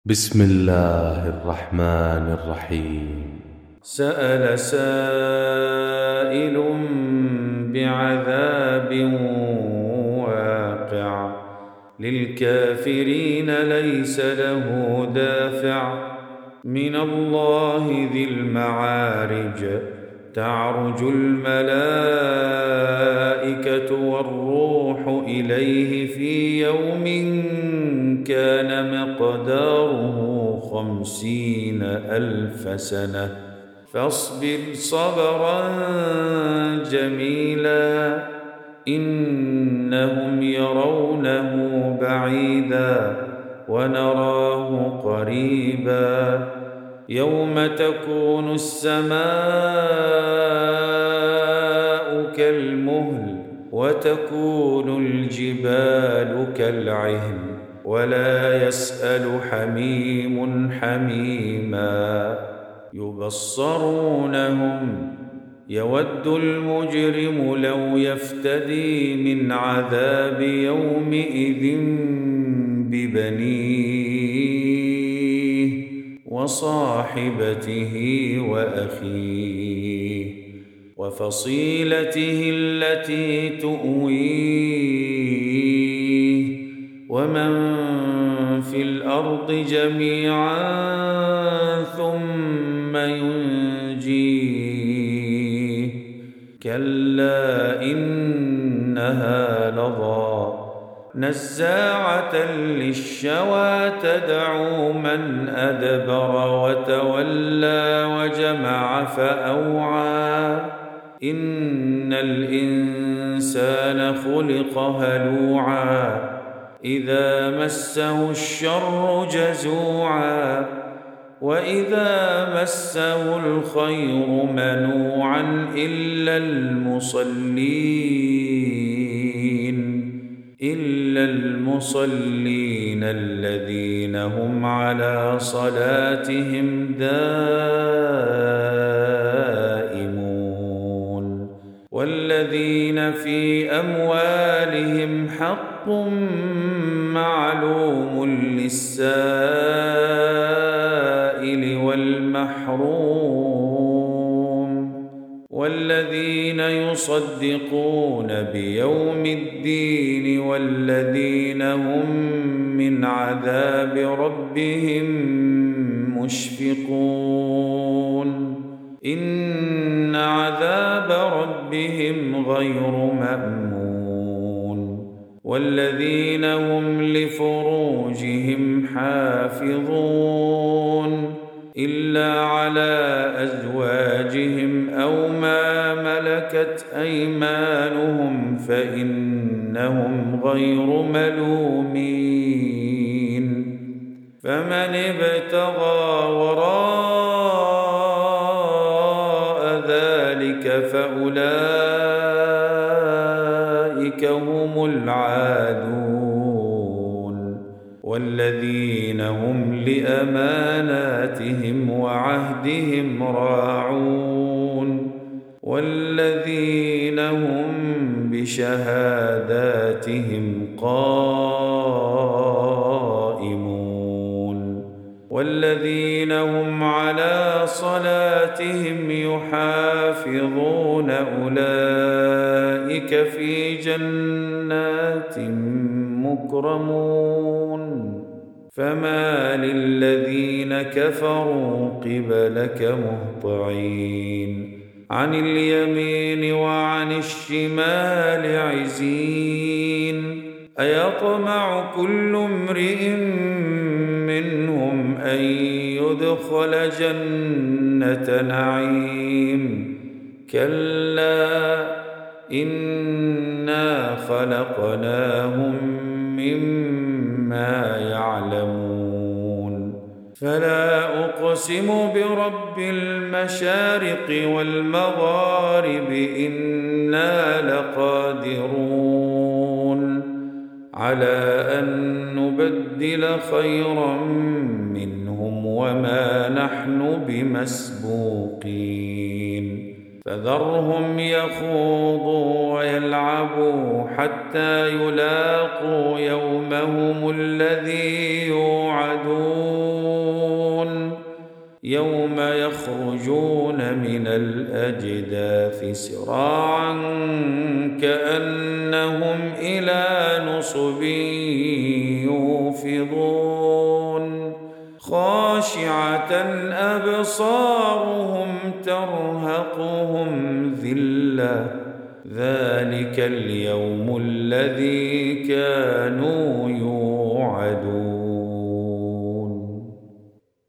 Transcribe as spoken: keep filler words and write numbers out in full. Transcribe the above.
بسم الله الرحمن الرحيم. سأل سائل بعذاب واقع للكافرين ليس له دافع من الله ذي المعارج تعرج الملائكة والروح إليه في يوم كان مقداره خمسين ألف سنة فاصبر صبرا جميلا إنهم يرونه بعيدا ونراه قريبا يوم تكون السماء كالمهل وتكون الجبال كالعهن ولا يسأل حميم حميما يبصرونهم يود المجرم لو يفتدي من عذاب يومئذ ببنيه وصاحبته وأخيه وفصيلته التي تؤويه ومن في الأرض جميعا ثم ينجيه كلا إنها لظى نزاعة للشوى تدعو من أدبر وتولى وجمع فأوعى إن الإنسان خلق هلوعا إذا مسه الشر جزوعا وإذا مسه الخير منوعا إلا المصلين إلا المصلين الذين هم على صلاتهم دائمون والذين في أموالهم حق معلوم للسائل والمحروم والذين يصدقون بيوم الدين والذين هم من عذاب ربهم مشفقون إن عذاب ربهم غير مأمون والذين هم لفروجهم حافظون إلا على أزواجهم أو ما ملكت أيمانهم فإنهم غير ملومين فمن ابتغى وراء ذلك فأولئك هم العادون والذين هم لأماناتهم وعهدهم راعون والذين هم بشهاداتهم قائمون والذين هم على صلاتهم يحافظون أولئك في جنات مكرمون فما للذين كفروا قبلك مهطعين عن اليمين وعن الشمال عزين أيطمع كل امرئ منهم أن يدخل جنة نعيم كلا إنا خلقناهم مما يعلمون فلا أقسم برب المشارق والمغارب إنا لقادرون على أن نبدل خيرا منهم وما نحن بمسبوقين فذرهم يخوضوا ويلعبوا حتى يلاقوا يومهم الذي يوعدون يوم يخرجون من الأجداث سراعا كأنهم إلى نصب يوفضون خاشعة أبصارهم ترهقهم ذلة ذلك اليوم الذي كانوا يوعدون